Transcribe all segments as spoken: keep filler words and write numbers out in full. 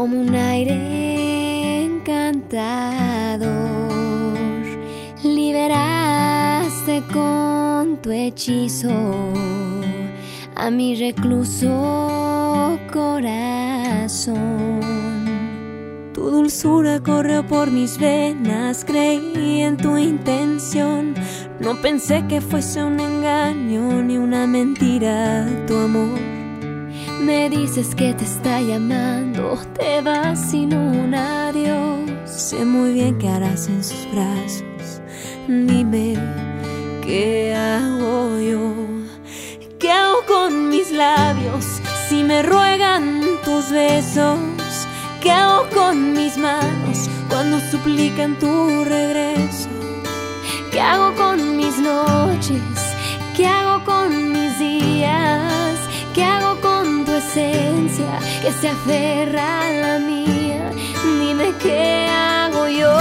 como un aire encantador. Liberaste con tu hechizo a mi recluso corazón. Tu dulzura corrió por mis venas, creí en tu intención. No pensé que fuese un engaño ni una mentira tu amor. Me dices que te está llamando, te vas sin un adiós. Sé muy bien qué harás en sus brazos. Dime, ¿qué hago yo? ¿Qué hago con mis labios si me ruegan tus besos? ¿Qué hago con mis manos cuando suplican tu regreso? ¿Qué hago con mis noches? ¿Qué hago con mis días? ¿Qué hago con tu esencia que se aferra a la mía? Dime, ¿qué hago yo?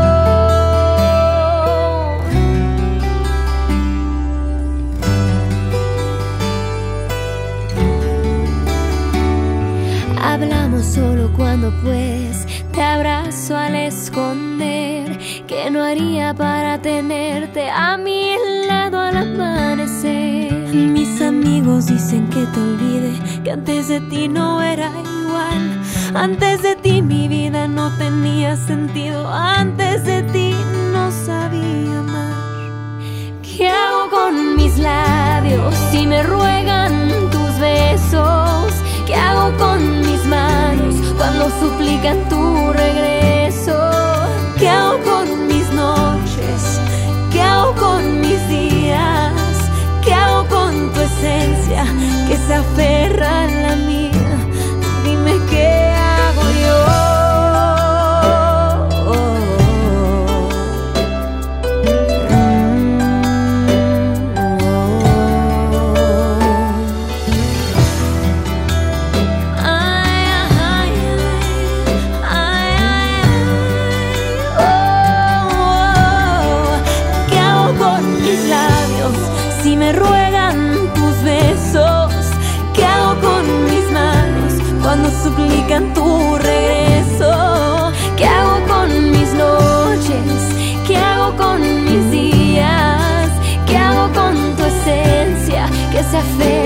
Hablamos solo cuando pues te abrazo al esconder. ¿Qué no haría para tenerte a mi lado al amanecer? Mis amigos dicen que te olvide, que antes de ti no era igual. Antes de ti mi vida no tenía sentido, antes de ti no sabía amar. ¿Qué hago con mis labios si me ruegan tus besos? ¿Qué hago con mis manos cuando suplican tu regreso? ¿Qué hago con mis noches? ¿Qué hago con mis días? ¿Qué hago con tu esencia que se aferra a la mía? Dime, ¿qué hago yo? Si me ruegan tus besos, ¿qué hago con mis manos cuando suplican tu regreso? ¿Qué hago con mis noches? ¿Qué hago con mis días? ¿Qué hago con tu esencia que se aferra